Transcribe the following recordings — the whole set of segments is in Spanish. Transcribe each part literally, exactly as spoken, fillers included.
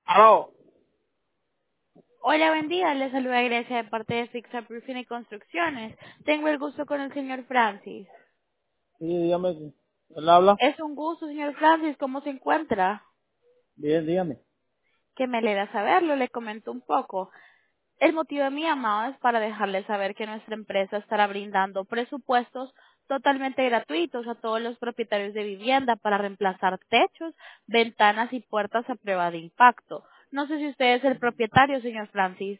Aló. Hola, buen día. Le saluda Grecia de parte de Fixa Roofing y Construcciones. Tengo el gusto con el señor Francis. Sí, dígame. ¿Él habla? Es un gusto, señor Francis. ¿Cómo se encuentra? Bien, dígame. Que me alegra saberlo. Le comento un poco. El motivo de mi llamada es para dejarle saber que nuestra empresa estará brindando presupuestos totalmente gratuitos a todos los propietarios de vivienda para reemplazar techos, ventanas y puertas a prueba de impacto. No sé si usted es el propietario, señor Francis.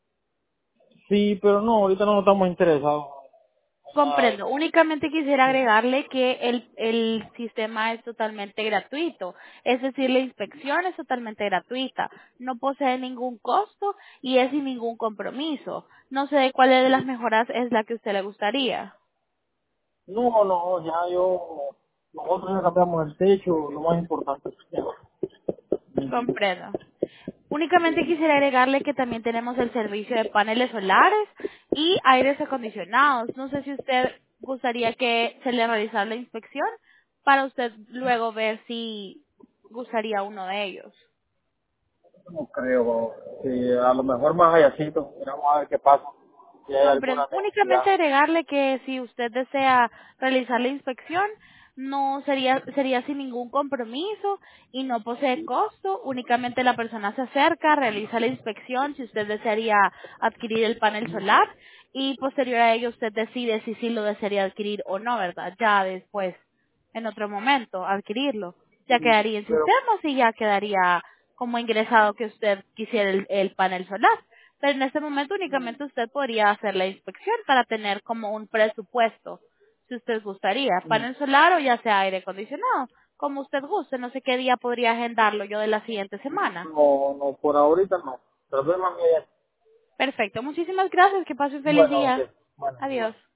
Sí, pero no, ahorita no estamos interesados. Nada de Comprendo. eso. Únicamente quisiera agregarle que el, el sistema es totalmente gratuito. Es decir, la inspección es totalmente gratuita. No posee ningún costo y es sin ningún compromiso. No sé de cuál de las mejoras es la que a usted le gustaría. No, no, ya yo, nosotros ya cambiamos el techo, lo más importante. Comprendo. Únicamente quisiera agregarle que también tenemos el servicio de paneles solares y aires acondicionados. No sé si usted gustaría que se le realizara la inspección para usted luego ver si gustaría uno de ellos. No creo, sí, a lo mejor más allácito, vamos a ver qué pasa, si hay Comprendo. alguna Únicamente necesidad. agregarle que si usted desea realizar la inspección, no sería sería sin ningún compromiso y no posee costo. Únicamente la persona se acerca, realiza la inspección si usted desearía adquirir el panel solar y posterior a ello usted decide si sí lo desearía adquirir o no, ¿verdad? Ya después, en otro momento, adquirirlo. Ya quedaría en Pero, sistemas y ya quedaría como ingresado que usted quisiera el el panel solar. Pero en este momento únicamente usted podría hacer la inspección para tener como un presupuesto, si usted gustaría, panel solar o ya sea aire acondicionado, como usted guste. No sé qué día podría agendarlo yo de la siguiente semana. no, no, por ahorita no. Pero déjame. Perfecto, muchísimas gracias, que pase un feliz Bueno, ok, día. bueno, igual. Adiós.